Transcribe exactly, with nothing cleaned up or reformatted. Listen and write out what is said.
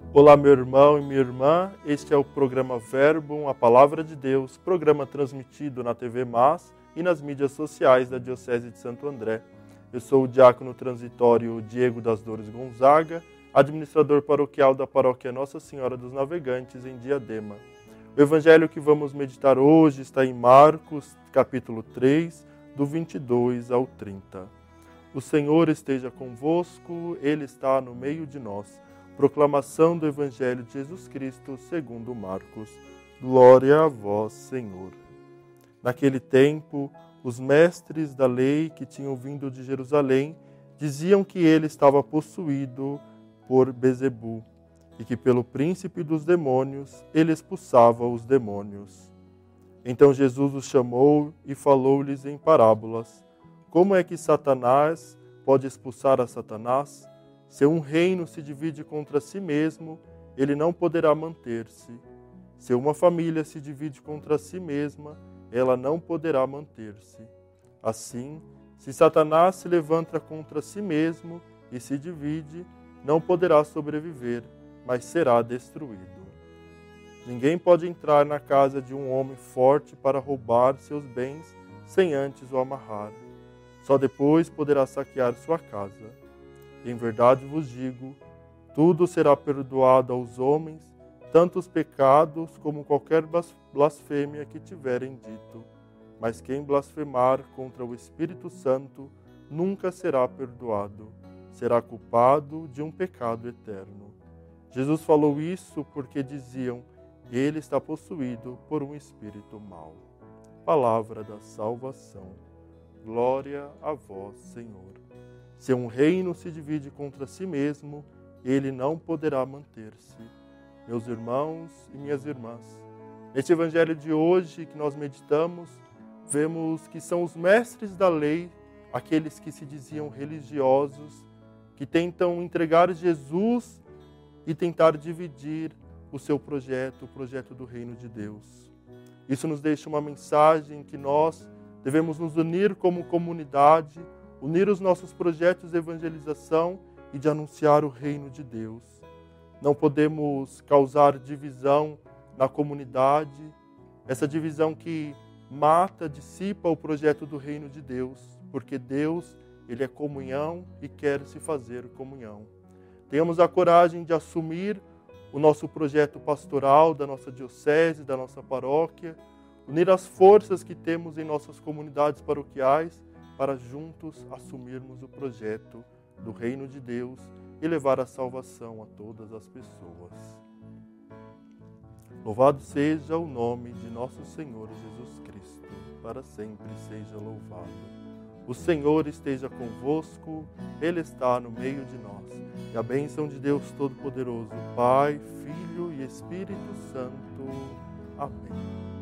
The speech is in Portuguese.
Olá, meu irmão e minha irmã, este é o programa Verbum, a Palavra de Deus, programa transmitido na T V Mas e nas mídias sociais da Diocese de Santo André. Eu sou o diácono transitório Diego das Dores Gonzaga, administrador paroquial da paróquia Nossa Senhora dos Navegantes, em Diadema. O evangelho que vamos meditar hoje está em Marcos, capítulo três, do vinte e dois ao trinta. O Senhor esteja convosco, Ele está no meio de nós. Proclamação do Evangelho de Jesus Cristo segundo Marcos. Glória a vós, Senhor. Naquele tempo, os mestres da lei que tinham vindo de Jerusalém diziam que ele estava possuído por Bezebu e que pelo príncipe dos demônios ele expulsava os demônios. Então Jesus os chamou e falou-lhes em parábolas. Como é que Satanás pode expulsar a Satanás? Se um reino se divide contra si mesmo, ele não poderá manter-se. Se uma família se divide contra si mesma, ela não poderá manter-se. Assim, se Satanás se levanta contra si mesmo e se divide, não poderá sobreviver, mas será destruído. Ninguém pode entrar na casa de um homem forte para roubar seus bens sem antes o amarrar. Só depois poderá saquear sua casa. Em verdade vos digo, tudo será perdoado aos homens, tanto os pecados como qualquer blasfêmia que tiverem dito. Mas quem blasfemar contra o Espírito Santo nunca será perdoado, será culpado de um pecado eterno. Jesus falou isso porque diziam, ele está possuído por um espírito mau. Palavra da salvação. Glória a vós, Senhor. Se um reino se divide contra si mesmo, ele não poderá manter-se. Meus irmãos e minhas irmãs, neste evangelho de hoje que nós meditamos, vemos que são os mestres da lei, aqueles que se diziam religiosos, que tentam entregar Jesus e tentar dividir o seu projeto, o projeto do reino de Deus. Isso nos deixa uma mensagem que nós devemos nos unir como comunidade, unir os nossos projetos de evangelização e de anunciar o reino de Deus. Não podemos causar divisão na comunidade, essa divisão que mata, dissipa o projeto do reino de Deus, porque Deus, ele é comunhão e quer se fazer comunhão. Tenhamos a coragem de assumir o nosso projeto pastoral da nossa diocese, da nossa paróquia, unir as forças que temos em nossas comunidades paroquiais para juntos assumirmos o projeto do reino de Deus e levar a salvação a todas as pessoas. Louvado seja o nome de nosso Senhor Jesus Cristo, para sempre seja louvado. O Senhor esteja convosco, Ele está no meio de nós. E a bênção de Deus Todo-Poderoso, Pai, Filho e Espírito Santo. Amém.